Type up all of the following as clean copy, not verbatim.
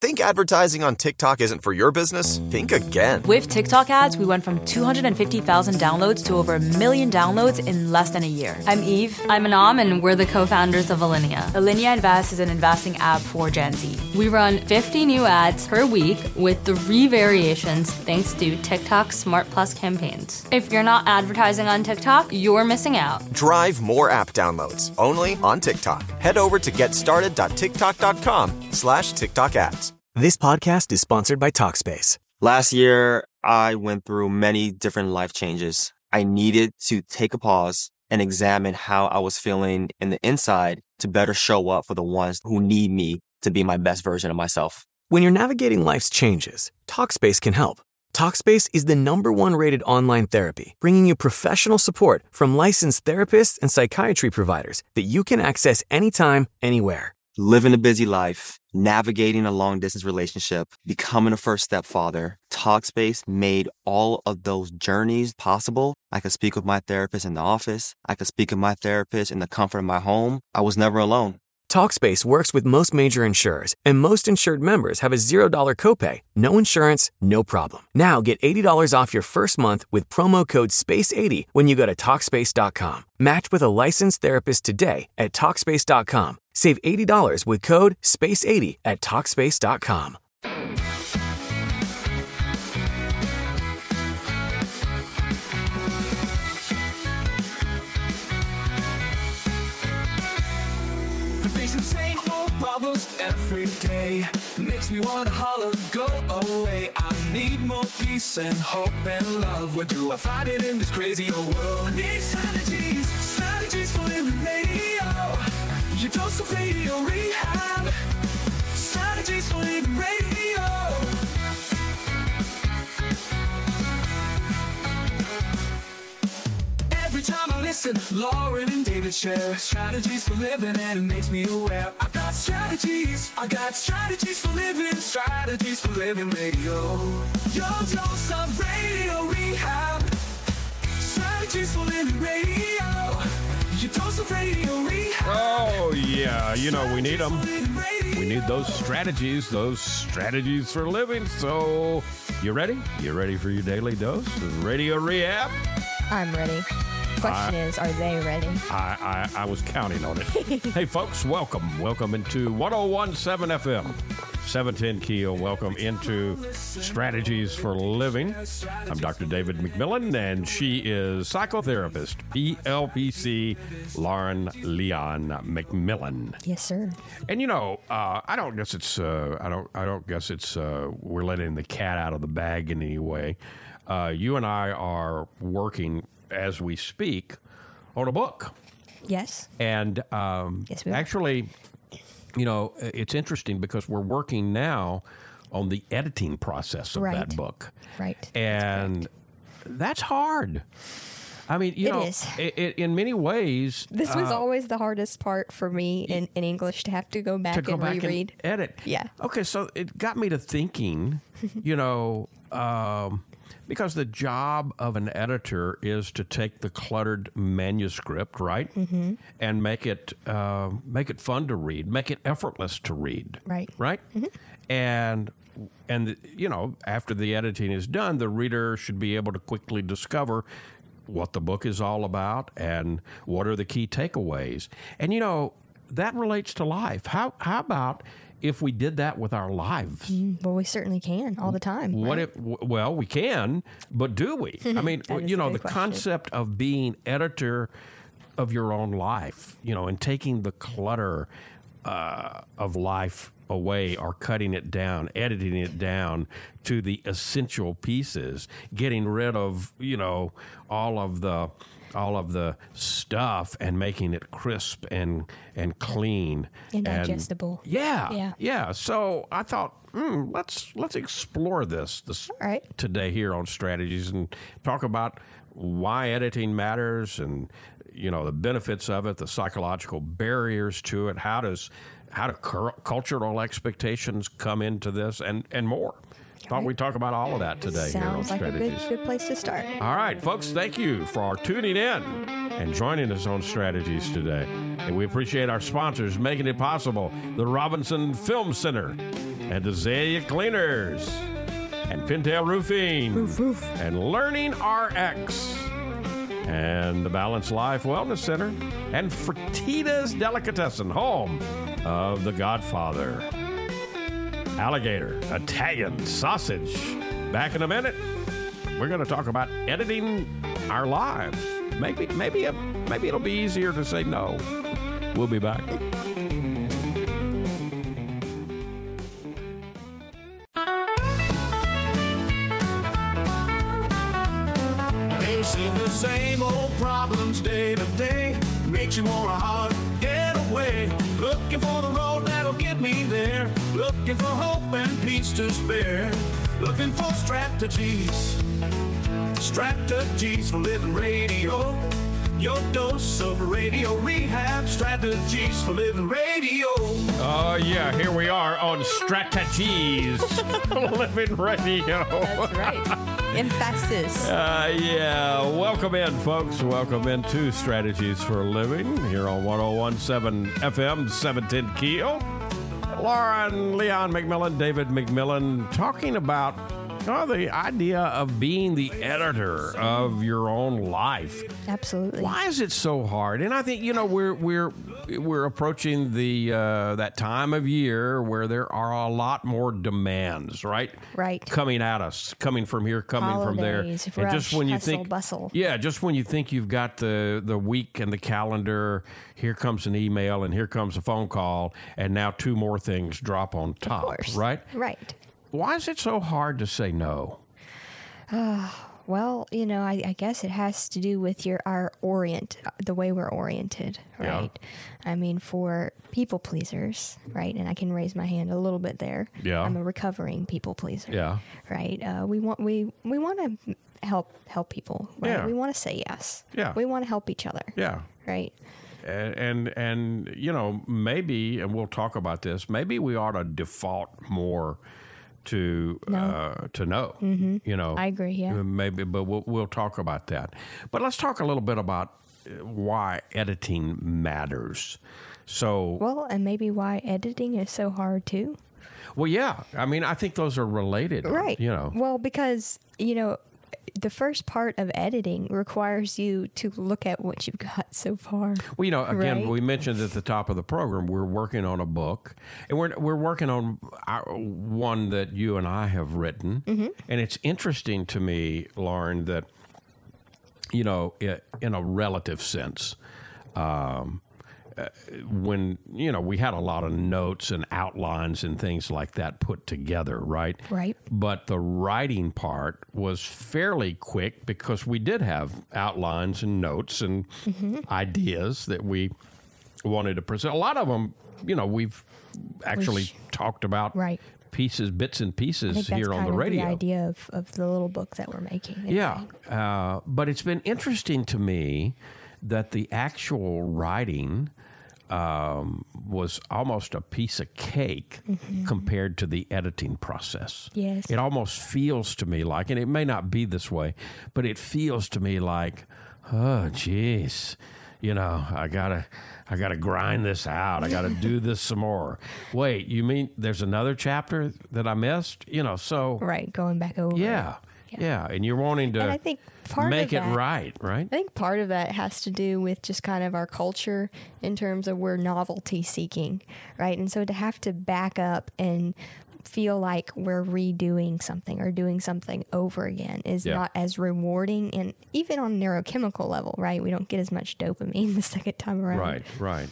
Think advertising on TikTok isn't for your business? Think again. With TikTok ads, we went from 250,000 downloads to over 1 million downloads in less than a year. I'm Eve. I'm Anam, and we're the co-founders of Alinea. Alinea Invest is an investing app for Gen Z. We run 50 new ads per week with 3 variations thanks to TikTok's Smart Plus campaigns. If you're not advertising on TikTok, you're missing out. Drive more app downloads only on TikTok. Head over to getstarted.tiktok.com/TikTok ads. This podcast is sponsored by Talkspace. Last year, I went through many different life changes. I needed to take a pause and examine how I was feeling in the inside to better show up for the ones who need me to be my best version of myself. When you're navigating life's changes, Talkspace can help. Talkspace is the #1 rated online therapy, bringing you professional support from licensed therapists and psychiatry providers that you can access anytime, anywhere. Living a busy life, navigating a long-distance relationship, becoming a first-step father, Talkspace made all of those journeys possible. I could speak with my therapist in the office. I could speak with my therapist in the comfort of my home. I was never alone. Talkspace works with most major insurers, and most insured members have a $0 copay. No insurance, no problem. Now get $80 off your first month with promo code SPACE80 when you go to Talkspace.com. Match with a licensed therapist today at Talkspace.com. Save $80 with code SPACE80 at Talkspace.com. Facing same old problems every day makes me wanna holler, go away. I need more peace and hope and love. Where do I find it in this crazy old world? I need strategies, strategies for living radio. Your dose of radio rehab. Strategies for living radio. Every time I listen, Lauren and David share strategies for living, and it makes me aware. I got strategies for living, strategies for living radio. Your dose of radio rehab. Strategies for living radio. Your dose of radio rehab. Oh, yeah, you know, we need them. We need those strategies for living. So, you ready? You ready for your daily dose of radio rehab? I'm ready. Question is, are they ready? I was counting on it. Hey, folks, welcome into 101.7 FM, 710 Keel. Welcome into Strategies for Living. I'm Dr. David McMillan, and she is psychotherapist, PLPC, Lauren Leon McMillan. Yes, sir. And you know, I don't guess it's we're letting the cat out of the bag in any way. You and I are working as we speak on a book. Yes. And yes, we are. Actually, you know, it's interesting because we're working now on the editing process of that book. Right. And that's hard. I mean, you know, is. In many ways. This was always the hardest part for me in English, to have to go back and reread. And edit. Yeah. Okay, so it got me to thinking, you know, because the job of an editor is to take the cluttered manuscript, right, and make it fun to read, make it effortless to read, right, and you know, after the editing is done, the reader should be able to quickly discover what the book is all about and what are the key takeaways, and you know that relates to life. How about if we did that with our lives? Well, we certainly can all the time. What right? if? Well, we can, but do we? I mean, you know, the concept of being editor of your own life, you know, and taking the clutter of life away, or cutting it down, editing it down to the essential pieces, getting rid of, you know, all of the stuff and making it crisp and clean and digestible. Yeah. So I thought, let's explore this today here on Strategies and talk about why editing matters, and you know the benefits of it, the psychological barriers to it, how do cultural expectations come into this, and more. Thought we'd talk about all of that today here on Strategies. Sounds like a good place to start. All right, folks, thank you for tuning in and joining us on Strategies today. And we appreciate our sponsors making it possible, the Robinson Film Center and Azalea Cleaners, and Pintail Roofing, and Learning RX, and the Balanced Life Wellness Center, and Fertitta's Delicatessen, home of The Godfather. Alligator Italian Sausage. Back in a minute, we're going to talk about editing our lives. Maybe it'll be easier to say no. We'll be back. Facing the same old problems day to day makes you want to holler, get away. Looking for the road that'll get me there. Looking for hope and peace to spare. Looking for strategies. Strategies for living radio. Your dose of radio rehab. Strategies for living radio. Oh, yeah, here we are on Strategies Living Radio. That's right. Emphasis. Yeah, welcome in, folks. Welcome into Strategies for Living here on 101.7 FM, 710 Keel. Lauren, Leon McMillan, David McMillan, talking about the idea of being the editor of your own life. Absolutely. Why is it so hard? And I think we're approaching the that time of year where there are a lot more demands, right? Right. Coming at us, coming from here, coming from there. Holidays, And rush, just when you hustle, think, bustle. yeah, just when you think you've got the week and the calendar, here comes an email and here comes a phone call, and now two more things drop on top. Of course. Right? Right. Why is it so hard to say no? Well, I guess it has to do with the way we're oriented, right? Yeah. I mean, for people pleasers, right? And I can raise my hand a little bit there. Yeah. I'm a recovering people pleaser. Yeah. Right. We want to help people. Right? Yeah. We want to say yes. Yeah. We want to help each other. Yeah. Right. And maybe, and we'll talk about this, maybe we ought to default more to no. Mm-hmm. I agree, yeah. Maybe, but we'll talk about that. But let's talk a little bit about why editing matters. So, well, and maybe why editing is so hard too. Well, yeah. I mean, I think those are related. Right. Well, because, the first part of editing requires you to look at what you've got so far. Well, again, right? We mentioned at the top of the program, we're working on a book, and we're working on one that you and I have written. Mm-hmm. And it's interesting to me, Lauren, that, in a relative sense, when, we had a lot of notes and outlines and things like that put together, right? Right. But the writing part was fairly quick because we did have outlines and notes and ideas that we wanted to present. A lot of them, we've actually talked about right. bits and pieces here on the radio. I think that's kind of the idea of the little book that we're making. Yeah. But it's been interesting to me that the actual writing was almost a piece of cake compared to the editing process. Yes. It almost feels to me like, and it may not be this way, but it feels to me like, oh, geez, I gotta grind this out. I gotta do this some more. Wait, you mean there's another chapter that I missed? So right, going back over. Yeah. And you're wanting to I think make it right? I think part of that has to do with just kind of our culture in terms of we're novelty seeking, right? And so to have to back up and feel like we're redoing something or doing something over again is not as rewarding, and even on a neurochemical level, right? We don't get as much dopamine the second time around. Right.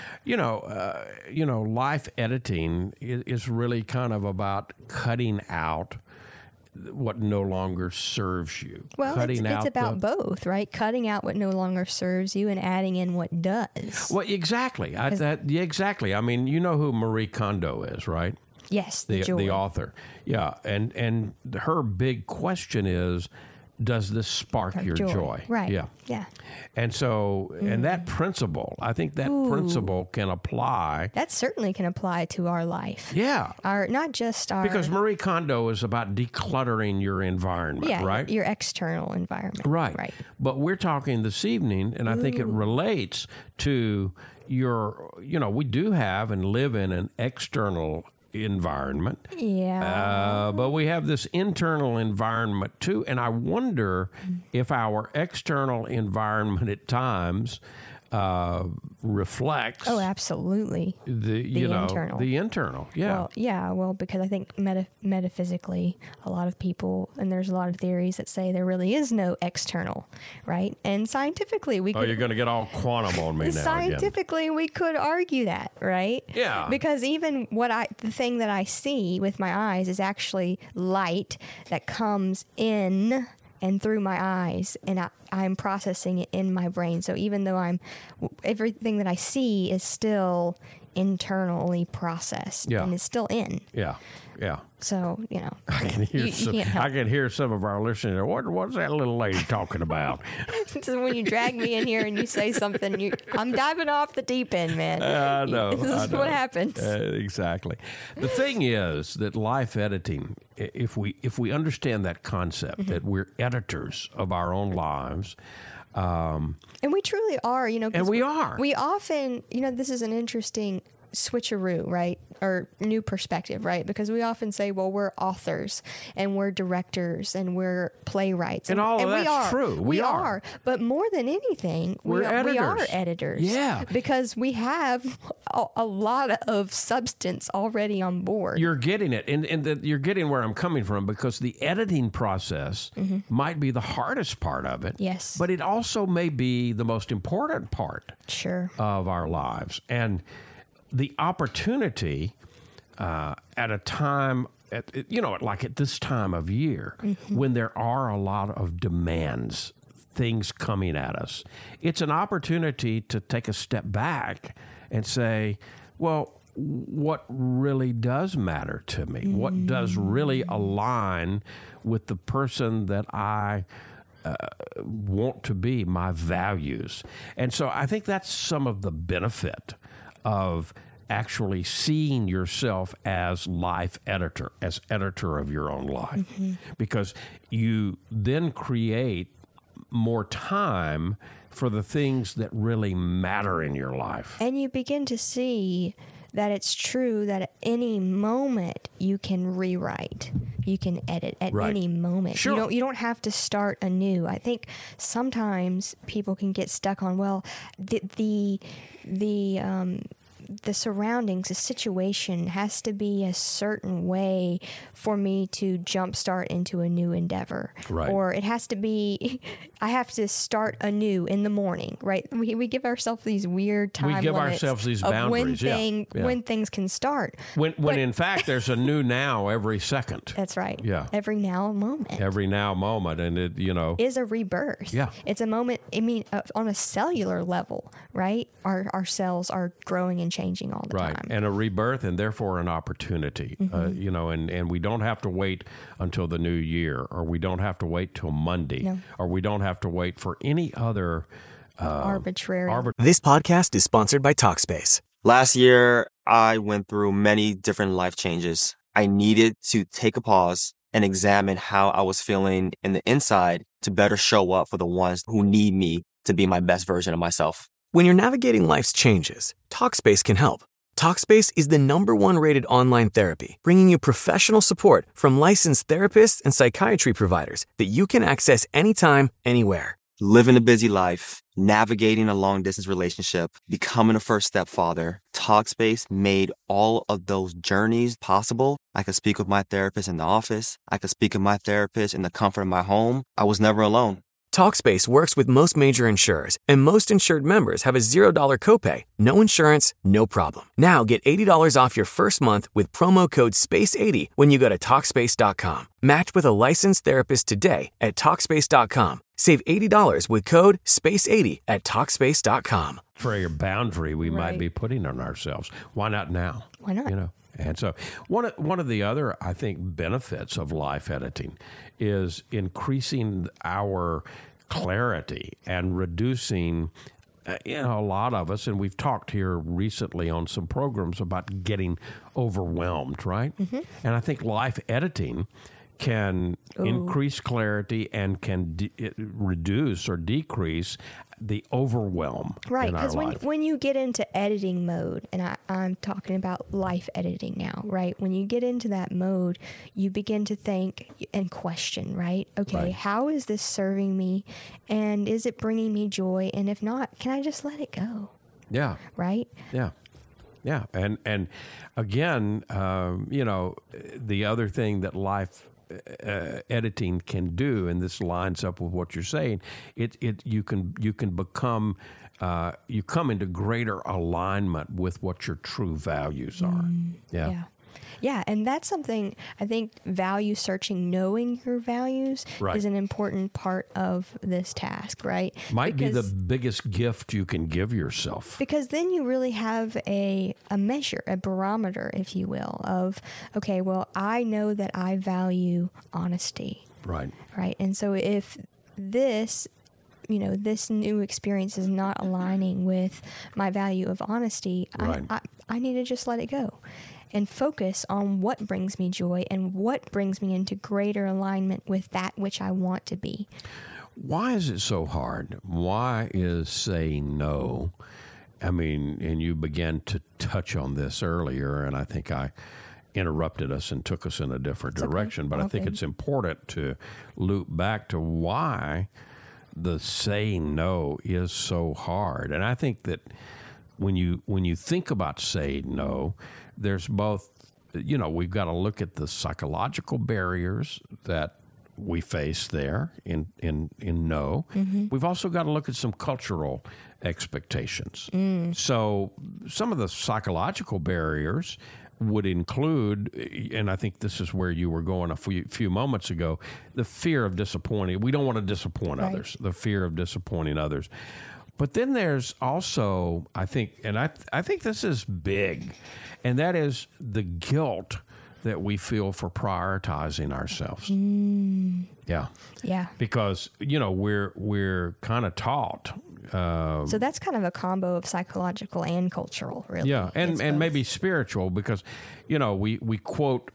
Life editing is really kind of about cutting out what no longer serves you. Well, it's about both, right? Cutting out what no longer serves you and adding in what does. Well, exactly. Exactly. I mean, you know who Marie Kondo is, right? Yes, the author. Yeah, and her big question is, does this spark your joy? Right. Yeah. And so, and that principle, I think that principle can apply. That certainly can apply to our life. Yeah. Not just our... Because Marie Kondo is about decluttering your environment, right? Your external environment. Right. But we're talking this evening, and I think it relates to we do have and live in an external environment. Yeah. But we have this internal environment too. And I wonder if our external environment at times reflects absolutely. the internal. Yeah. Well, because I think metaphysically, a lot of people, and there's a lot of theories that say there really is no external, right? And scientifically, we could... you're going to get all quantum on me now. Scientifically, we could argue that, right? Yeah. Because even the thing that I see with my eyes is actually light that comes in and through my eyes, and I'm processing it in my brain. So even though everything that I see is still internally processed, and it's still in. Yeah. So, I can hear some of our listeners. What's that little lady talking about? So when you drag me in here and you say something, I'm diving off the deep end, man. I know. This is what happens. Exactly. The thing is that life editing, if we understand that concept, that we're editors of our own lives. And we truly are, And we are. We often, this is an interesting switcheroo, right? Or new perspective, right? Because we often say, well, we're authors and we're directors and we're playwrights. And all of that's true. We are. But more than anything, we are editors. Yeah. Because we have a lot of substance already on board. You're getting it. And you're getting where I'm coming from, because the editing process might be the hardest part of it. Yes. But it also may be the most important part of our lives. And the opportunity at a time, like at this time of year, when there are a lot of demands, things coming at us, it's an opportunity to take a step back and say, well, what really does matter to me? What does really align with the person that I want to be, my values? And so I think that's some of the benefit of actually seeing yourself as life editor, as editor of your own life, because you then create more time for the things that really matter in your life. And you begin to see that it's true that at any moment you can rewrite, you can edit at any moment. Sure. You don't have to start anew. I think sometimes people can get stuck on, well, the surroundings, the situation has to be a certain way for me to jumpstart into a new endeavor. Right. Or it has to be, I have to start anew in the morning, right? We give ourselves these weird time limits. We give ourselves these boundaries, when things can start. When in fact, there's a new now every second. That's right. Yeah. Every now moment. Every now moment. And it, is a rebirth. Yeah. It's a moment, on a cellular level, right? Our cells are growing and changing all the time. And a rebirth, and therefore an opportunity. And we don't have to wait until the new year, or we don't have to wait till Monday, or we don't have to wait for any other arbitrary. This podcast is sponsored by Talkspace. Last year, I went through many different life changes. I needed to take a pause and examine how I was feeling in the inside to better show up for the ones who need me to be my best version of myself. When you're navigating life's changes, Talkspace can help. Talkspace is the #1 rated online therapy, bringing you professional support from licensed therapists and psychiatry providers that you can access anytime, anywhere. Living a busy life, navigating a long-distance relationship, becoming a first-step father, Talkspace made all of those journeys possible. I could speak with my therapist in the office. I could speak with my therapist in the comfort of my home. I was never alone. Talkspace works with most major insurers, and most insured members have a $0 copay. No insurance, no problem. Now get $80 off your first month with promo code SPACE80 when you go to Talkspace.com. Match with a licensed therapist today at Talkspace.com. Save $80 with code SPACE80 at Talkspace.com. For a boundary we might be putting on ourselves. Why not now? Why not? And so one of the other, I think, benefits of life editing is increasing our clarity and reducing, a lot of us, and we've talked here recently on some programs about getting overwhelmed, right? And I think life editing can increase clarity and can reduce or decrease the overwhelm Right, in our because life. when you get into editing mode, and I'm talking about life editing now, right? When you get into that mode, you begin to think and question, right? Okay, Right. how is this serving me? And is it bringing me joy? And if not, can I just let it go, Yeah. right? Yeah. Yeah. And again, the other thing that life editing can do, and this lines up with what you're saying, you can become you come into greater alignment with what your true values are. Yeah, and that's something I think value searching, knowing your values Right. is an important part of this task, right? Might be the Because- biggest gift you can give yourself. Because then you really have a measure, a barometer, if you will, of, okay, well, I know that I value honesty, Right. right? And so if this new experience is not aligning with my value of honesty, Right. I need to just let it go and focus on what brings me joy and what brings me into greater alignment with that which I want to be. Why is it so hard? Why is saying no? I mean, and you began to touch on this earlier, and I think I interrupted us and took us in a different direction. But I think Okay. it's important to loop back to why the saying no is so hard. And I think that when you think about saying no, there's both, we've got to look at the psychological barriers that we face there in no. Mm-hmm. We've also got to look at some cultural expectations. So some of the psychological barriers would include, and I think this is where you were going a few moments ago, the fear of disappointing. We don't want to disappoint Right. others, the fear of disappointing others. But then there's also, I think, and I think this is big, and that is the guilt that we feel for prioritizing ourselves. Yeah. Yeah. Because, we're kind of taught. So that's kind of a combo of psychological and cultural, really. Yeah, It's and both. maybe spiritual, because we quote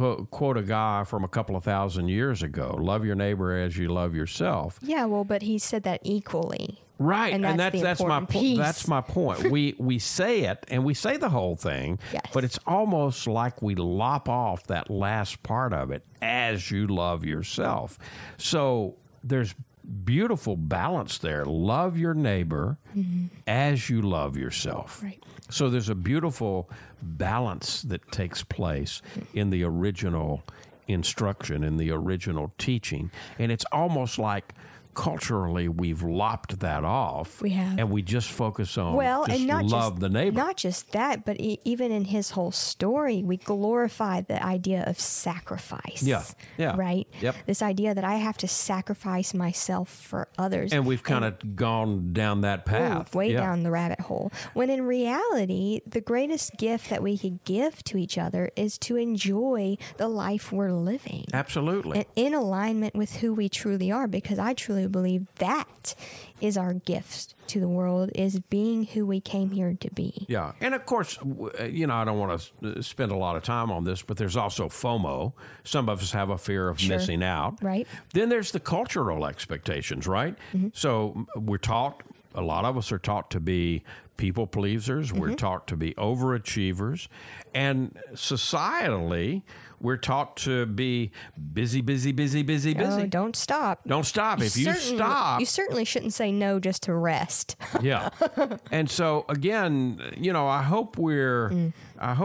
a guy from a couple of thousand years ago: "Love your neighbor as you love yourself." Yeah, well, but he said that equally. Right, And and that's the that's my important piece. That's my point. We say it, and we say the whole thing, Yes. but it's almost like we lop off that last part of it: "as you love yourself." So there's beautiful balance there. Love your neighbor as you love yourself. Right. So there's a beautiful balance that takes place in the original instruction, in the original teaching. And it's almost like culturally we've lopped that off. We have. And we just focus on Well, just and not love just the neighbor. Not just that, but even in his whole story, we glorify the idea of sacrifice. Yeah. Right? Yep. This idea that I have to sacrifice myself for others. And we've kind of gone down that path. Way Yeah. down the rabbit hole. When in reality, the greatest gift that we could give to each other is to enjoy the life we're living. Absolutely. And in alignment with who we truly are, because I truly believe that is our gift to the world, is being who we came here to be. Yeah. And of course, I don't want to spend a lot of time on this, but there's also FOMO. Some of us have a fear of Sure. missing out. Right. Then there's the cultural expectations, right? So we're taught, a lot of us are taught to be people pleasers. We're taught to be overachievers. And societally, we're taught to be busy. Oh, don't stop. Don't stop. If you stop. You certainly shouldn't say no just to rest. Yeah. And so again, I hope we're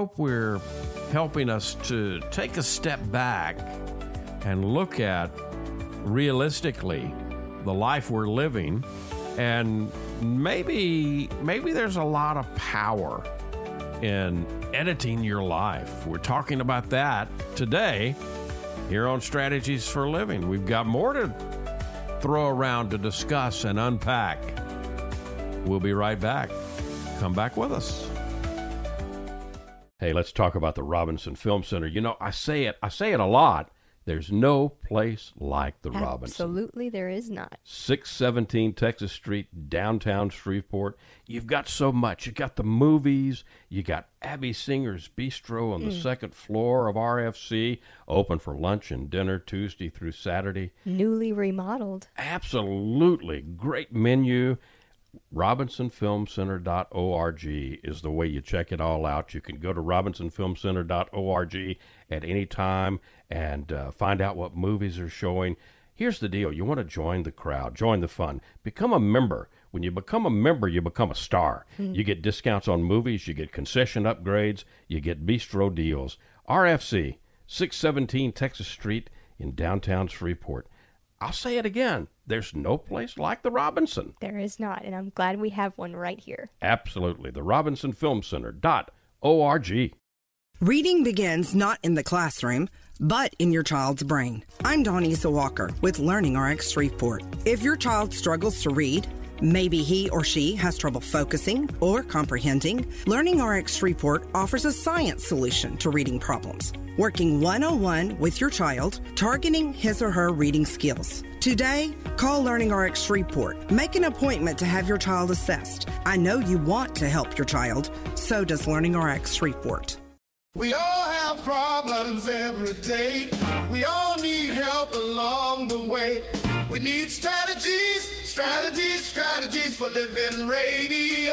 helping us to take a step back and look at realistically the life we're living, and maybe there's a lot of power in editing your life. We're talking about that today here on Strategies for Living. We've got more to throw around to discuss and unpack. We'll be right back. Come back with us. Hey, let's talk about the Robinson Film Center. I say it a lot. There's no place like the Robinson. Absolutely, there is not. 617 Texas Street, downtown Shreveport. You've got so much. You got the movies. You got Abby Singer's Bistro on the second floor of RFC, open for lunch and dinner Tuesday through Saturday. Newly remodeled. Absolutely. Great menu. RobinsonFilmCenter.org is the way you check it all out. You can go to RobinsonFilmCenter.org at any time and find out what movies are showing. Here's the deal. You want to join the crowd, join the fun, become a member. When you become a member, you become a star. You get discounts on movies, you get concession upgrades, you get bistro deals. RFC, 617 Texas Street in downtown Shreveport. I'll say it again. There's no place like the Robinson. There is not, and I'm glad we have one right here. Absolutely. The RobinsonFilmCenter.org. Reading begins not in the classroom, but in your child's brain. I'm Donisa Walker with LearningRx Shreveport. If your child struggles to read, maybe he or she has trouble focusing or comprehending, LearningRx Shreveport offers a science solution to reading problems, working one-on-one with your child, targeting his or her reading skills. Today, call LearningRx Shreveport. Make an appointment to have your child assessed. I know you want to help your child, so does LearningRx Shreveport. We all have problems every day. We all need help along the way. We need strategies for living radio.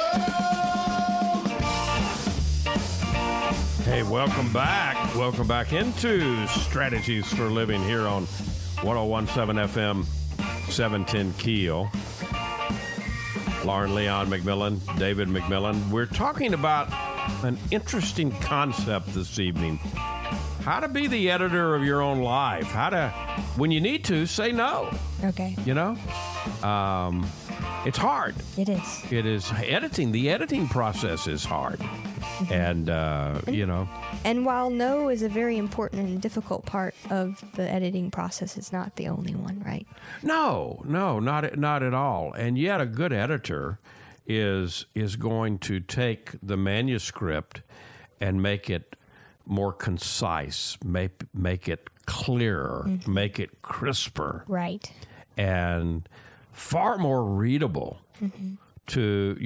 Hey, welcome back. Welcome back into Strategies for Living here on 101.7 FM, 710 Keel. Lauren Leon McMillan, David McMillan. We're talking about an interesting concept this evening. How to be the editor of your own life. How to, when you need to, say no. Okay. You know? It's hard. It is. It is. Editing, the editing process is hard. And, you know. And while no is a very important and difficult part of the editing process, it's not the only one, right? No, not at all. And yet a good editor is going to take the manuscript and make it more concise, make it clearer, make it crisper. Right. And far more readable to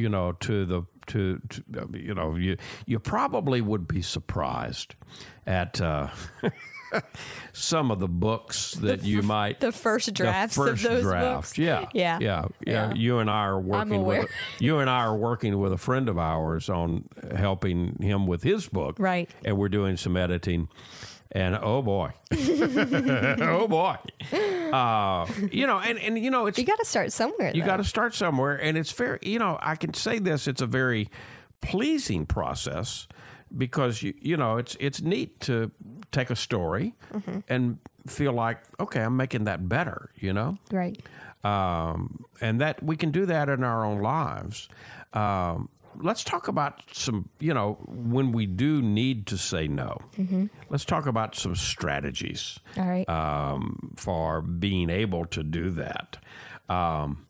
you probably would be surprised at some of the books that you might the first drafts of those books. Yeah. You and I are working with a friend of ours on helping him with his book, right? And we're doing some editing. And oh boy, oh boy, and it's you got to start somewhere. You got to start somewhere, and it's very, I can say this: it's a very pleasing process because it's neat to take a story and feel like, okay, I'm making that better, right? And that we can do that in our own lives. Let's talk about some, when we do need to say no. Let's talk about some strategies. All right. For being able to do that. One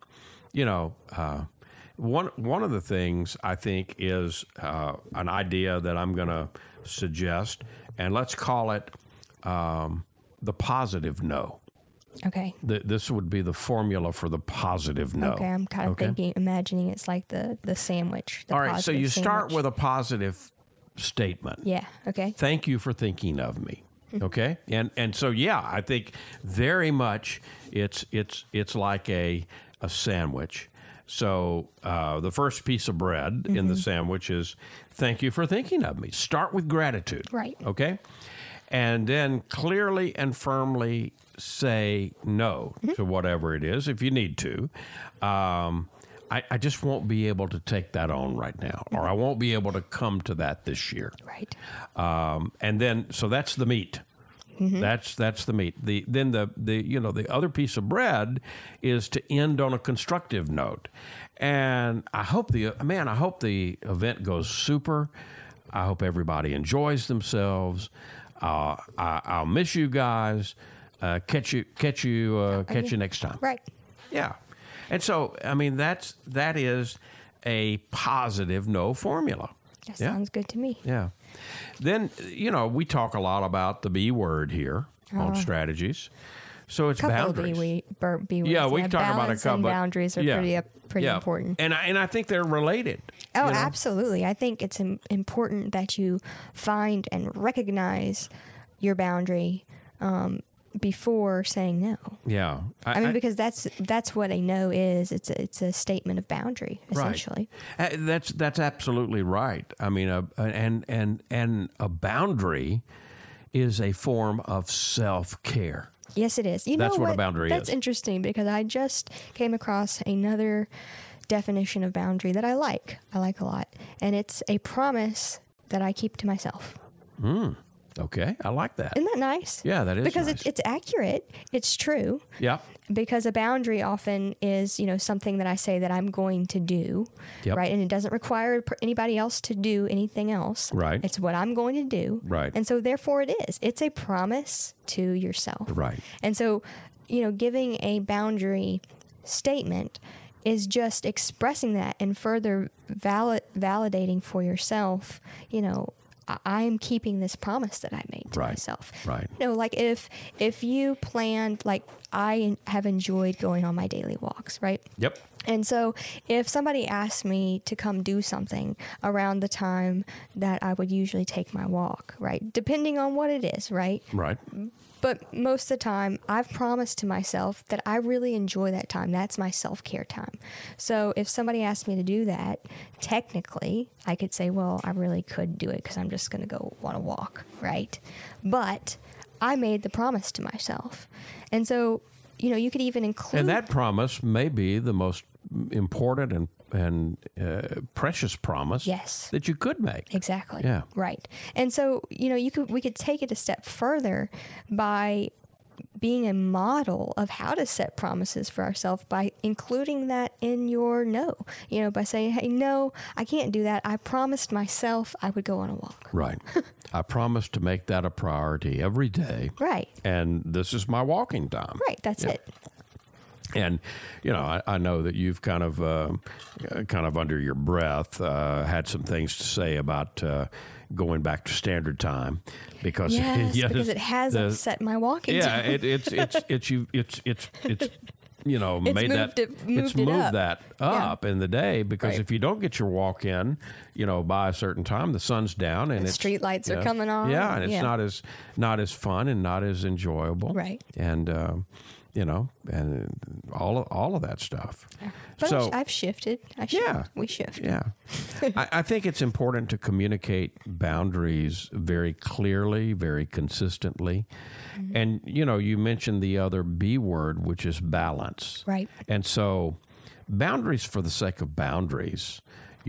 of the things I think is an idea that I'm going to suggest, and let's call it the positive no. Okay. This would be the formula for the positive no. Okay, I'm kind of imagining it's like the sandwich. All right, so you start with a positive statement. Yeah, okay. Thank you for thinking of me. Okay? And so, yeah, I think very much it's like a sandwich. So the first piece of bread in the sandwich is thank you for thinking of me. Start with gratitude. Right. Okay? And then clearly and firmly say no to whatever it is if you need to. I just won't be able to take that on right now, or I won't be able to come to that this year. Right. And then, so that's the meat. That's the meat. Then the other piece of bread is to end on a constructive note. And I hope the event goes super. I hope everybody enjoys themselves. I'll miss you guys. Catch you next time. Right. Yeah. And so, that is a positive no formula. That sounds good to me. Yeah. Then, we talk a lot about the B word here on strategies. So it's couple boundaries. of B words. Yeah, we can talk about a balance couple. and boundaries are pretty important. And I think they're related. Oh, absolutely. I think it's important that you find and recognize your boundary before saying no. Yeah. I mean, because that's what a no is. It's a statement of boundary, essentially. Right. That's absolutely right. I mean, and a boundary is a form of self-care. Yes, it is. That's know what a boundary is. That's interesting because I just came across another definition of boundary that I like. I like a lot. And it's a promise that I keep to myself. Okay, I like that. Isn't that nice? Yeah, that is because nice. it's accurate. It's true. Yeah. Because a boundary often is, something that I say that I'm going to do, Yep. right? And it doesn't require anybody else to do anything else. Right. It's what I'm going to do. Right. And so therefore it is. It's a promise to yourself. Right. And so, giving a boundary statement is just expressing that and further validating for yourself, I'm keeping this promise that I made to myself. Right. Like if you planned, like I have enjoyed going on my daily walks, right? Yep. And so if somebody asked me to come do something around the time that I would usually take my walk, right? Depending on what it is, right? Right. But most of the time, I've promised to myself that I really enjoy that time. That's my self-care time. So if somebody asked me to do that, technically, I could say, well, I really could do it because I'm just going to go on a walk, right? But I made the promise to myself. And so, you could even include... And that promise may be the most important and precious promise that you could make. Exactly. Yeah. Right. And so, we could take it a step further by being a model of how to set promises for ourselves by including that in your no. By saying, hey, no, I can't do that. I promised myself I would go on a walk. Right. I promised to make that a priority every day. Right. And this is my walking time. Right. That's it. And, I know that you've kind of under your breath had some things to say about going back to standard time because because it has upset my walking time. it's moved that up in the day because if you don't get your walk in, by a certain time, the sun's down and the street lights are coming on. Yeah, and it's not as fun and not as enjoyable. Right. And and all of that stuff. Yeah. But so I've shifted. We shift. Yeah. I think it's important to communicate boundaries very clearly, very consistently. Mm-hmm. And, you mentioned the other B word, which is balance. Right. And so boundaries for the sake of boundaries,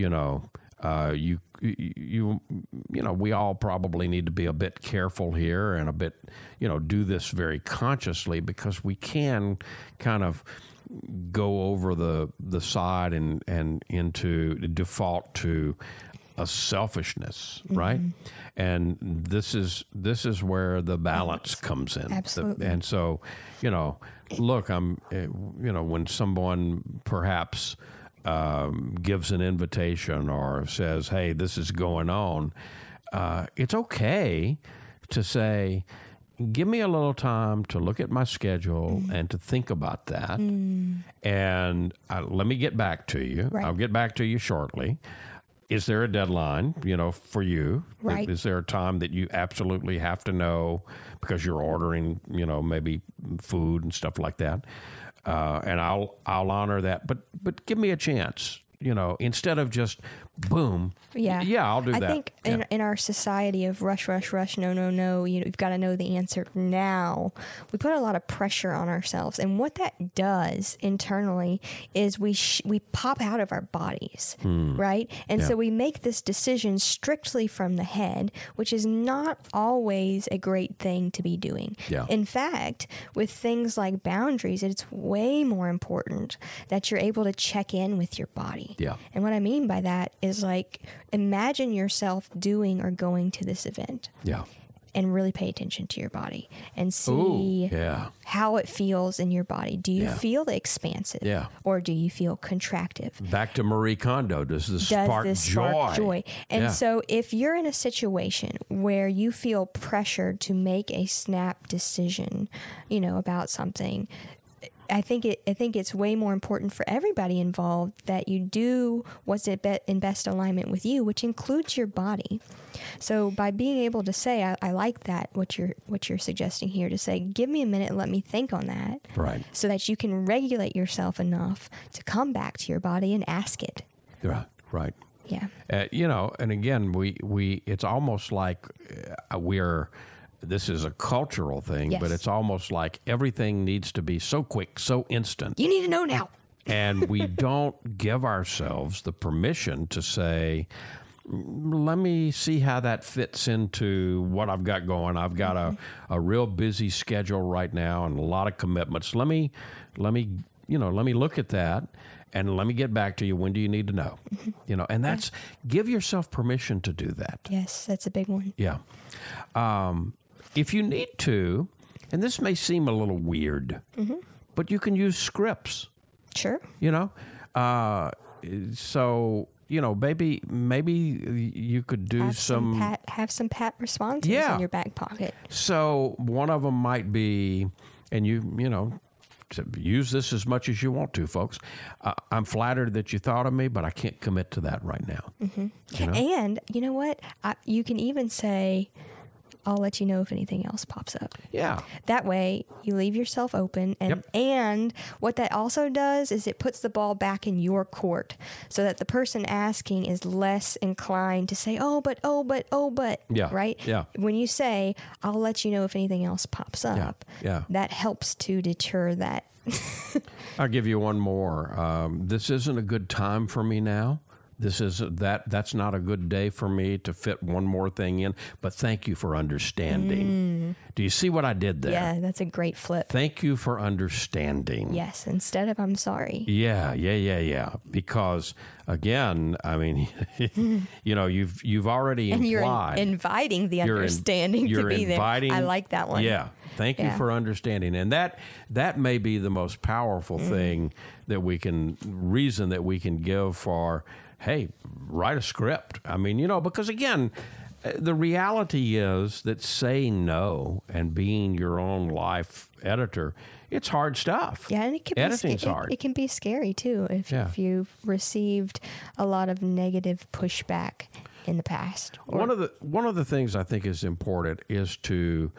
we all probably need to be a bit careful here and a bit, do this very consciously because we can kind of go over the side and into default to a selfishness, right? And this is where the balance comes in. Absolutely. And so, look, when someone perhaps gives an invitation or says, hey, this is going on, it's okay to say, give me a little time to look at my schedule and to think about that. And let me get back to you. Right. I'll get back to you shortly. Is there a deadline, for you? Right. Is there a time that you absolutely have to know because you're ordering, maybe food and stuff like that? And I'll honor that, but give me a chance, instead of just boom. Yeah, I'll do that. I think in our society of rush, no, you've got to know the answer now. We put a lot of pressure on ourselves, and what that does internally is we pop out of our bodies, right? And so we make this decision strictly from the head, which is not always a great thing to be doing. Yeah. In fact, with things like boundaries, it's way more important that you're able to check in with your body. Yeah. And what I mean by that is like, imagine yourself doing or going to this event. Yeah. and really pay attention to your body and see how it feels in your body. Do you feel expansive? Yeah. Or do you feel contractive? Back to Marie Kondo. Does this spark joy? And so if you're in a situation where you feel pressured to make a snap decision, about something, I think it's way more important for everybody involved that you do what's in best alignment with you, which includes your body. So by being able to say, I like that, what you're suggesting here, to say, give me a minute and let me think on that, right? So that you can regulate yourself enough to come back to your body and ask it. Right. Yeah. And again, we it's almost like this is a cultural thing, but it's almost like everything needs to be so quick, so instant. You need to know now. And we don't give ourselves the permission to say, let me see how that fits into what I've got going. I've got a real busy schedule right now and a lot of commitments. Let me look at that and let me get back to you. When do you need to know? And that's, give yourself permission to do that. Yes, that's a big one. Yeah. If you need to, and this may seem a little weird, but you can use scripts. Sure. So, maybe you could do have some pat responses in your back pocket. So one of them might be, and use this as much as you want to, folks. I'm flattered that you thought of me, but I can't commit to that right now. And you know what? You can even say, I'll let you know if anything else pops up. Yeah. That way, you leave yourself open. And what that also does is it puts the ball back in your court so that the person asking is less inclined to say, oh, but. Yeah. Right? Yeah. When you say, I'll let you know if anything else pops up, that helps to deter that. I'll give you one more. This isn't a good time for me now. That's not a good day for me to fit one more thing in, but thank you for understanding. Do you see what I did there? Yeah, that's a great flip. Thank you for understanding. Yes, instead of I'm sorry. Yeah. Because again, I mean, you've already implied. And you're inviting the understanding to be there. I like that one. Yeah. Thank you for understanding. And that may be the most powerful thing reason that we can give for, hey, write a script. I mean, because again, the reality is that saying no and being your own life editor, it's hard stuff. Yeah, and editing's hard. It can be scary too if you've received a lot of negative pushback in the past. One of the things I think is important is to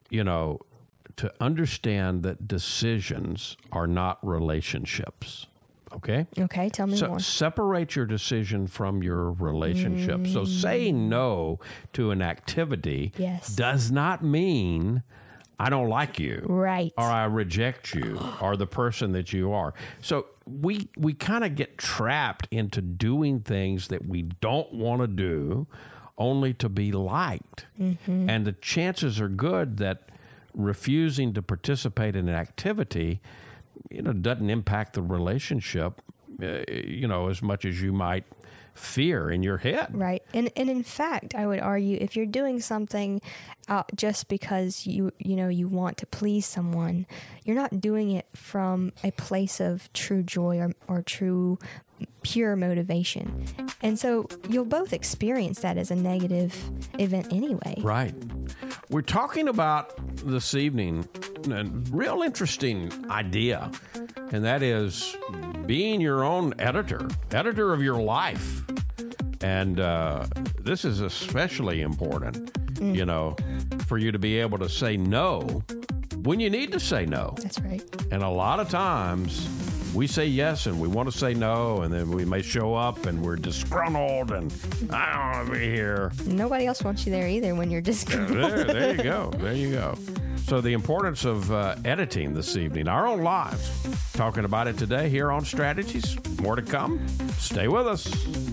understand that decisions are not relationships. Okay? Okay, tell me more. Separate your decision from your relationship. So saying no to an activity does not mean I don't like you. Right. Or I reject you or the person that you are. So we kind of get trapped into doing things that we don't want to do only to be liked. And the chances are good that refusing to participate in an activity doesn't impact the relationship, as much as you might fear in your head. Right. And in fact, I would argue if you're doing something just because you want to please someone, you're not doing it from a place of true joy or true pure motivation. And so you'll both experience that as a negative event anyway. Right. We're talking about this evening a real interesting idea, and that is being your own editor of your life. And this is especially important, for you to be able to say no when you need to say no. That's right. And a lot of times we say yes and we want to say no, and then we may show up and we're disgruntled and I don't want to be here. Nobody else wants you there either when you're disgruntled. There you go. So the importance of editing this evening, our own lives. Talking about it today here on Strategies. More to come. Stay with us.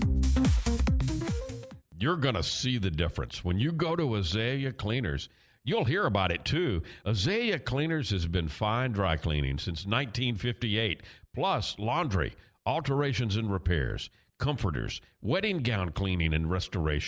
You're going to see the difference. When you go to Azalea Cleaners, you'll hear about it too. Azalea Cleaners has been fine dry cleaning since 1958, plus laundry, alterations and repairs, comforters, wedding gown cleaning and restoration.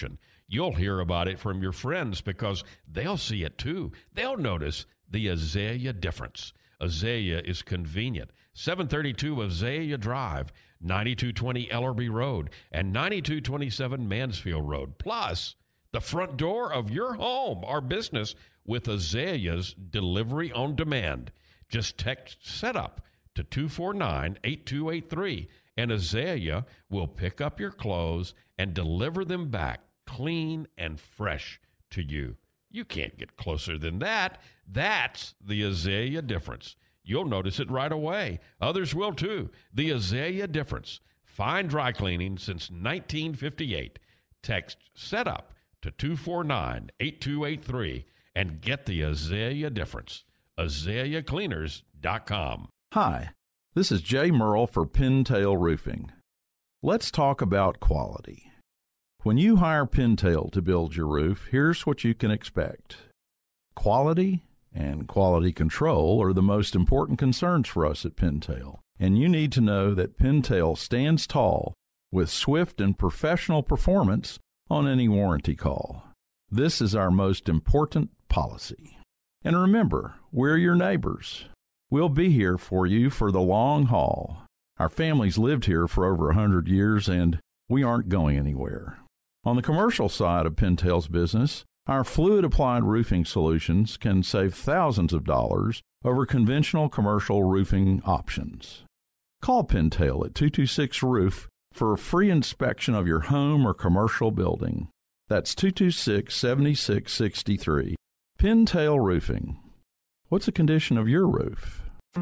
You'll hear about it from your friends because they'll see it too. They'll notice the Azalea difference. Azalea is convenient. 732 Azalea Drive, 9220 Ellerby Road, and 9227 Mansfield Road. Plus, the front door of your home or business with Azalea's delivery on demand. Just text SETUP to 249-8283, and Azalea will pick up your clothes and deliver them back clean and fresh to you. You can't get closer than that. That's the Azalea difference. You'll notice it right away. Others will too. The Azalea difference. Fine dry cleaning since 1958. Text SETUP to 249-8283 and get the Azalea difference. AzaleaCleaners.com. Hi, this is Jay Merle for Pintail Roofing. Let's talk about quality. When you hire Pintail to build your roof, here's what you can expect. Quality and quality control are the most important concerns for us at Pintail, and you need to know that Pintail stands tall with swift and professional performance on any warranty call. This is our most important policy. And remember, we're your neighbors. We'll be here for you for the long haul. Our family's lived here for over 100 years, and we aren't going anywhere. On the commercial side of Pintail's business, our fluid-applied roofing solutions can save thousands of dollars over conventional commercial roofing options. Call Pintail at 226-ROOF for a free inspection of your home or commercial building. That's 226-7663. Pintail Roofing. What's the condition of your roof?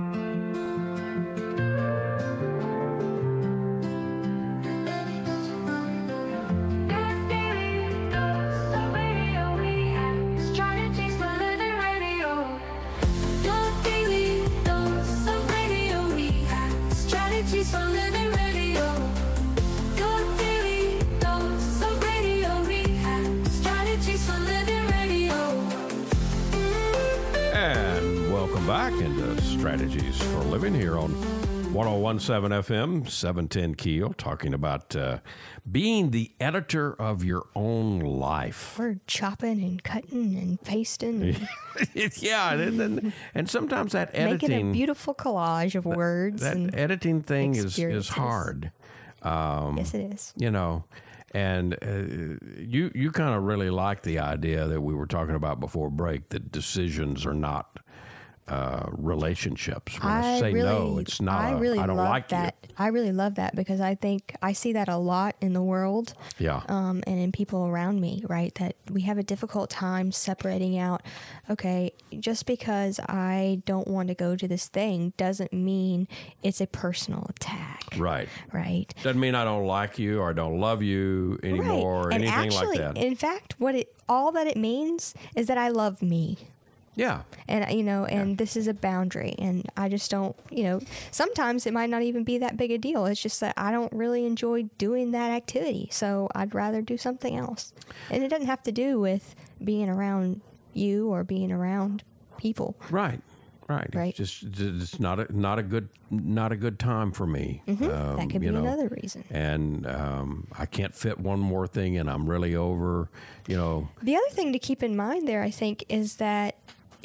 Back into Strategies for Living here on 101.7 FM, 710 Keel, talking about being the editor of your own life. We're chopping and cutting and pasting. Yeah, and sometimes that editing... Making a beautiful collage of words. That and editing thing is hard. Yes, it is. You know, and you kind of really like the idea that we were talking about before break, that decisions are not... relationships. When I say no, it's not. I don't like that. I really love that because I think I see that a lot in the world. Yeah. And in people around me, right? That we have a difficult time separating out. Okay, just because I don't want to go to this thing doesn't mean it's a personal attack. Right. Right. Doesn't mean I don't like you or I don't love you anymore or anything actually, like that. In fact, all that it means is that I love me. Yeah. And, and this is a boundary. And I just don't, sometimes it might not even be that big a deal. It's just that I don't really enjoy doing that activity. So I'd rather do something else. And it doesn't have to do with being around you or being around people. Right. It's not a good time for me. Mm-hmm. That could be another reason. And I can't fit one more thing in. I'm really over, The other thing to keep in mind there, I think, is that,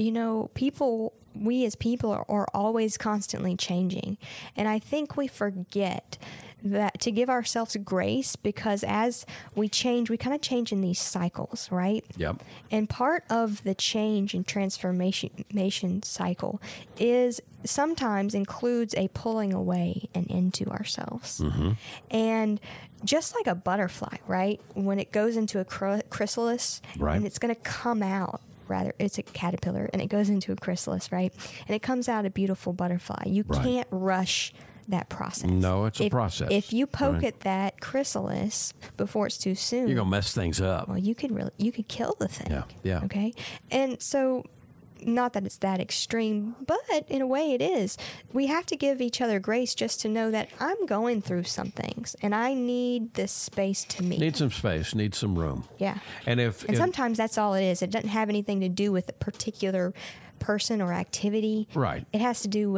we as people are always constantly changing. And I think we forget that to give ourselves grace, because as we change, we kind of change in these cycles, right? Yep. And part of the change and transformation cycle is sometimes includes a pulling away and into ourselves. Mm-hmm. And just like a butterfly, right? When it goes into a chrysalis, right, and it's going to come out, it's a caterpillar, and it goes into a chrysalis, right? And it comes out a beautiful butterfly. You can't rush that process. No, it's a process. If you poke at that chrysalis before it's too soon, you're gonna mess things up. Well, you could kill the thing. Yeah. Okay, and so. Not that it's that extreme, but in a way it is. We have to give each other grace just to know that I'm going through some things and I need this space to me. Need some space, need some room. Yeah. And sometimes that's all it is. It doesn't have anything to do with a particular person or activity. Right. It has to do with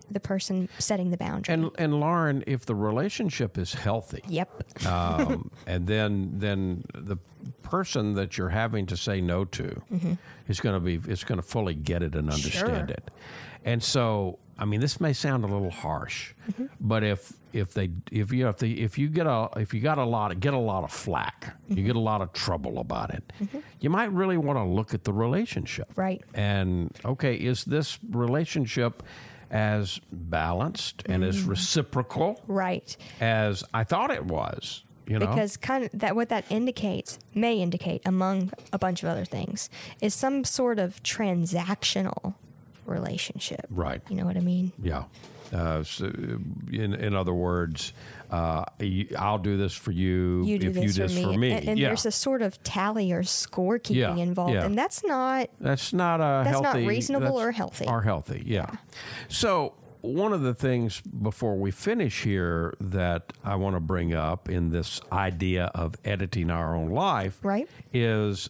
the person setting the boundary. And Lauren, if the relationship is healthy, Yep. and then the person that you're having to say no to is going to fully get it and understand it. And so, I mean, this may sound a little harsh, but if you get a lot of flack, you get a lot of trouble about it, you might really want to look at the relationship. Right. And okay, is this relationship as balanced and as reciprocal Right. as I thought it was? You know? Because kind of what that may indicate, among a bunch of other things, is some sort of transactional relationship. Right. You know what I mean? Yeah. So in other words, I'll do this for you, You do if you do this for me. And there's a sort of tally or scorekeeping involved, and that's not healthy. Reasonable or healthy. Or healthy, yeah. So one of the things before we finish here that I want to bring up in this idea of editing our own life, right, is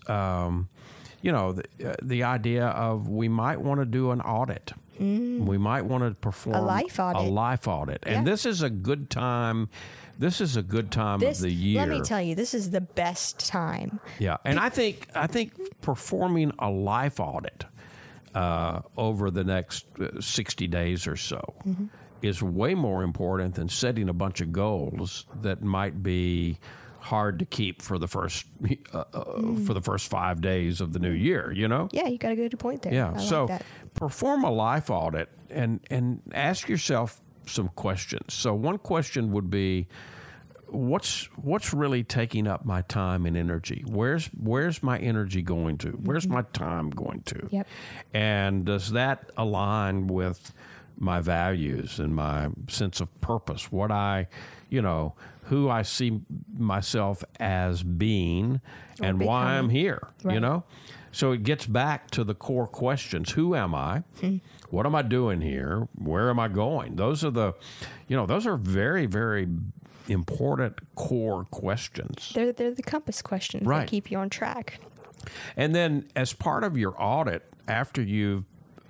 the idea of we might want to do an audit. We might want to perform a life audit. And this is a good time. This is a good time of the year. Let me tell you, this is the best time. Yeah, and I think performing a life audit over the next 60 days or so is way more important than setting a bunch of goals that might be hard to keep for the first 5 days of the new year, you know? Yeah, you got a good point there. Yeah, I so like that. perform a life audit and ask yourself some questions. So one question would be, what's really taking up my time and energy? Where's my energy going to? Where's my time going to? Yep. And does that align with my values and my sense of purpose? What who I see myself as being and why I'm here, you know? So it gets back to the core questions. Who am I? What am I doing here? Where am I going? Those are those are very, very important core questions. They're the compass questions that keep you on track. And then as part of your audit, after you've,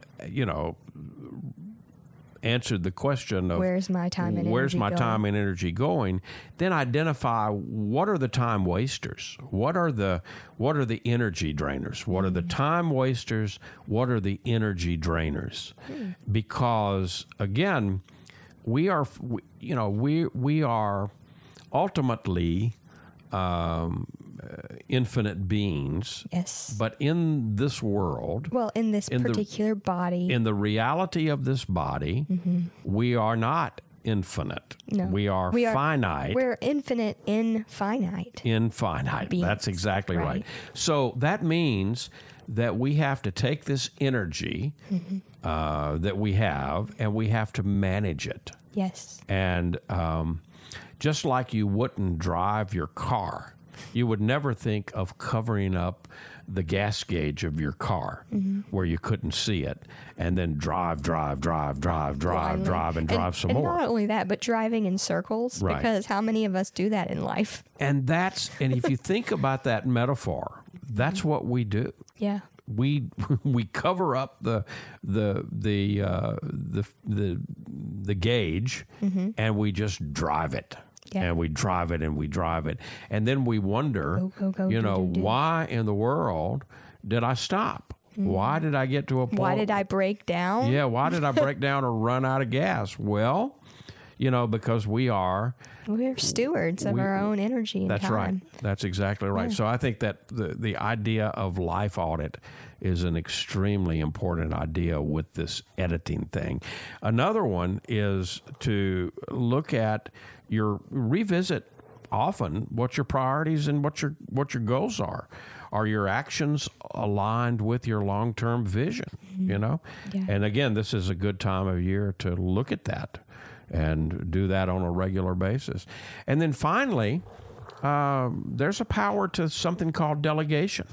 answered the question of where's my time and energy going, then identify what are the time wasters, what are the energy drainers, what are the time wasters, what are the energy drainers, because again, we are ultimately infinite beings. Yes. But in this world, in this particular body, in the reality of this body, we are not infinite. No. We are finite. We're infinite in finite. Beings. That's exactly right. So that means that we have to take this energy that we have, and we have to manage it. Yes. And just like you wouldn't drive your car, you would never think of covering up the gas gauge of your car where you couldn't see it, and then drive some more. And not only that, but driving in circles, because how many of us do that in life? And if you think about that metaphor, that's what we do. Yeah. We cover up the gauge, and we just drive it. Yeah. And we drive it and we drive it. And then we wonder, why in the world did I stop? Why did I get to a point? Why did I break down? Yeah, why did I break down or run out of gas? Well, because we're stewards of our own energy and time. That's right. That's exactly right. Yeah. So I think that the idea of life audit is an extremely important idea with this editing thing. Another one is to look at revisit often what your priorities and what your goals are. Are your actions aligned with your long-term vision? Yeah. And again, this is a good time of year to look at that and do that on a regular basis. And then finally, there's a power to something called delegation.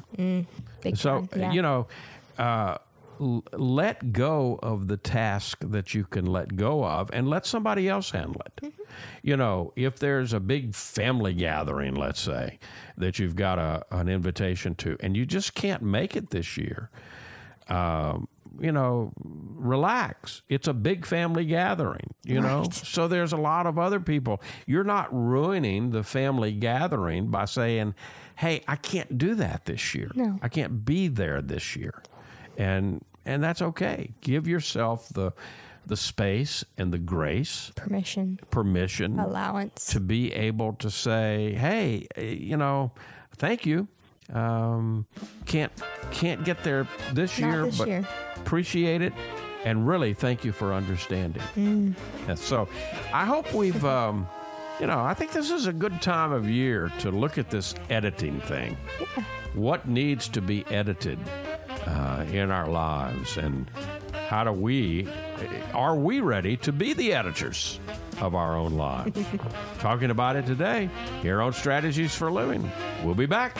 Let go of the task that you can let go of and let somebody else handle it. If there's a big family gathering, let's say, that you've got an invitation to, and you just can't make it this year, relax. It's a big family gathering, you know? So there's a lot of other people. You're not ruining the family gathering by saying, hey, I can't do that this year. No. I can't be there this year. And that's okay. Give yourself the space and the grace, permission, allowance to be able to say, hey, thank you. Can't get there this year, but appreciate it, and really thank you for understanding. And so I hope we've, I think this is a good time of year to look at this editing thing. Yeah. What needs to be edited in our lives, and are we ready to be the editors of our own lives? Talking about it today here on Strategies for Living. We'll be back.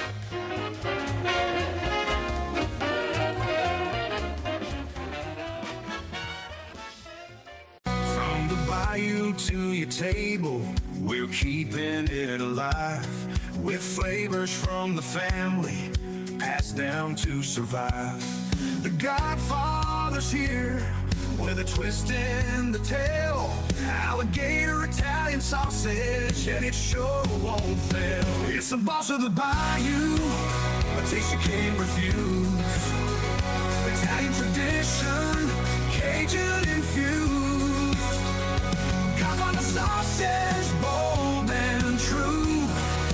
From the bayou to your table, we're keeping it alive with flavors from the family passed down to survive. The Godfather's here with a twist in the tail. Alligator Italian sausage, and it sure won't fail. It's the boss of the bayou, a taste you can't refuse. Italian tradition, Cajun infused. Godfather sausage, bold and true.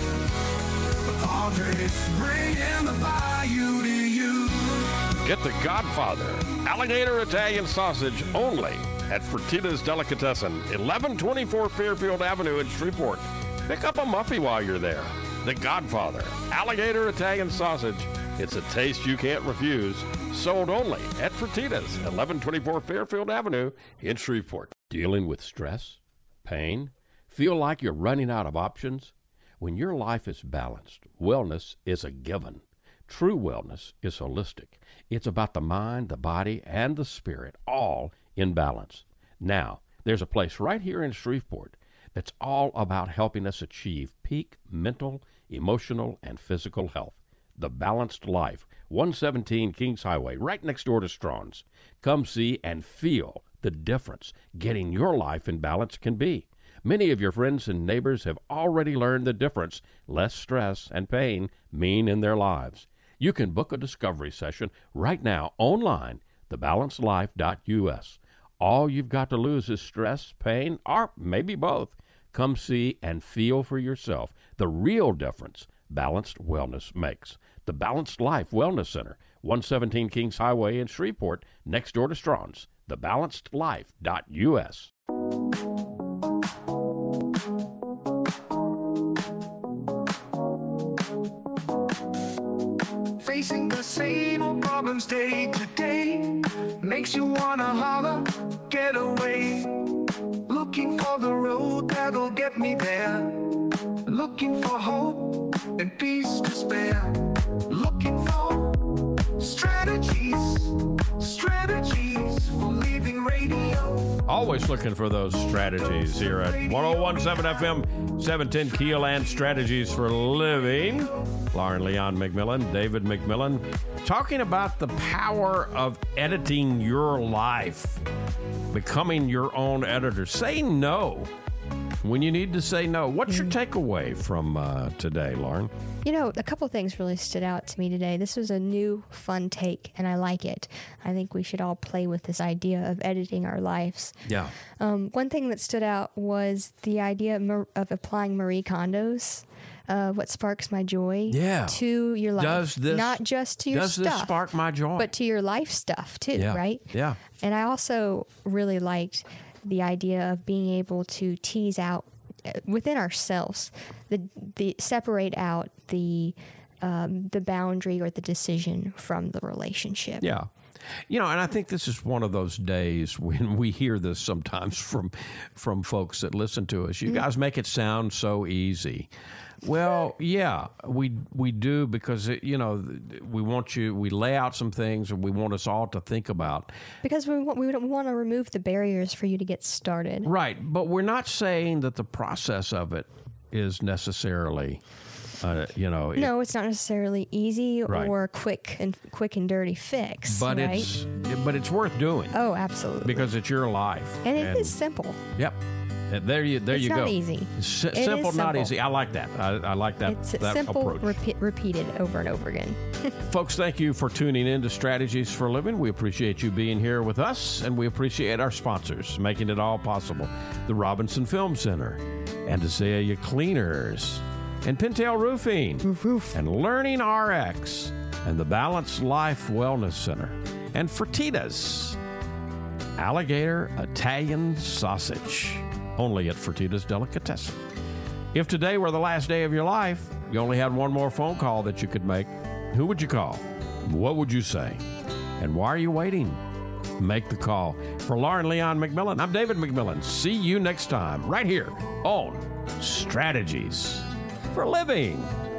Padres bringing the bayou to you. Get the Godfather Alligator Italian sausage only at Fertitta's Delicatessen, 1124 Fairfield Avenue in Shreveport. Pick up a muffy while you're there. The Godfather Alligator Italian sausage. It's a taste you can't refuse. Sold only at Fertitta's, 1124 Fairfield Avenue in Shreveport. Dealing with stress, pain, feel like you're running out of options? When your life is balanced, wellness is a given. True wellness is holistic. It's about the mind, the body, and the spirit, all in balance. Now, there's a place right here in Shreveport that's all about helping us achieve peak mental, emotional, and physical health. The Balanced Life, 117 Kings Highway, right next door to Strawn's. Come see and feel the difference getting your life in balance can be. Many of your friends and neighbors have already learned the difference less stress and pain mean in their lives. You can book a discovery session right now online, thebalancedlife.us. All you've got to lose is stress, pain, or maybe both. Come see and feel for yourself the real difference balanced wellness makes. The Balanced Life Wellness Center, 117 Kings Highway in Shreveport, next door to Strawn's, thebalancedlife.us. Facing the same old problems day to day makes you wanna holler, get away. Looking for the road that'll get me there. Looking for hope and peace to spare. Looking for strategies for leaving radio. Always looking for those strategies here at 101.7 FM, 710 Keeland Strategies for Living. Lauren Leon McMillan, David McMillan, talking about the power of editing your life, becoming your own editor. Say no when you need to say no. What's your takeaway from today, Lauren? A couple of things really stood out to me today. This was a new, fun take, and I like it. I think we should all play with this idea of editing our lives. Yeah. One thing that stood out was the idea of applying Marie Kondo's what sparks my joy to your life. Not just to your stuff. Does this spark my joy? But to your life stuff, too, right? Yeah. And I also really liked the idea of being able to tease out within ourselves, the separate out the boundary or the decision from the relationship. Yeah. And I think this is one of those days when we hear this sometimes from folks that listen to us. You guys make it sound so easy. Well, yeah, we do, because we lay out some things and we want us all to think about. Because we want to remove the barriers for you to get started. Right, but we're not saying that the process of it is necessarily No, it's not necessarily easy Right. or quick and dirty fix. But right? it's worth doing. Oh, absolutely. Because it's your life. And it is simple. Yep. There you go. It's not easy. Simple, not easy. I like that. I like that. It's that simple, approach. repeated over and over again. Folks, thank you for tuning in to Strategies for a Living. We appreciate you being here with us, and we appreciate our sponsors making it all possible. The Robinson Film Center, and Azalea Cleaners, and Pintail Roofing, and Learning RX, and the Balanced Life Wellness Center, and Fertitas, Alligator Italian Sausage, only at Fertitas Delicatessen. If today were the last day of your life, you only had one more phone call that you could make, who would you call? What would you say? And why are you waiting? Make the call. For Lauren Leon McMillan, I'm David McMillan. See you next time, right here on Strategies for Living.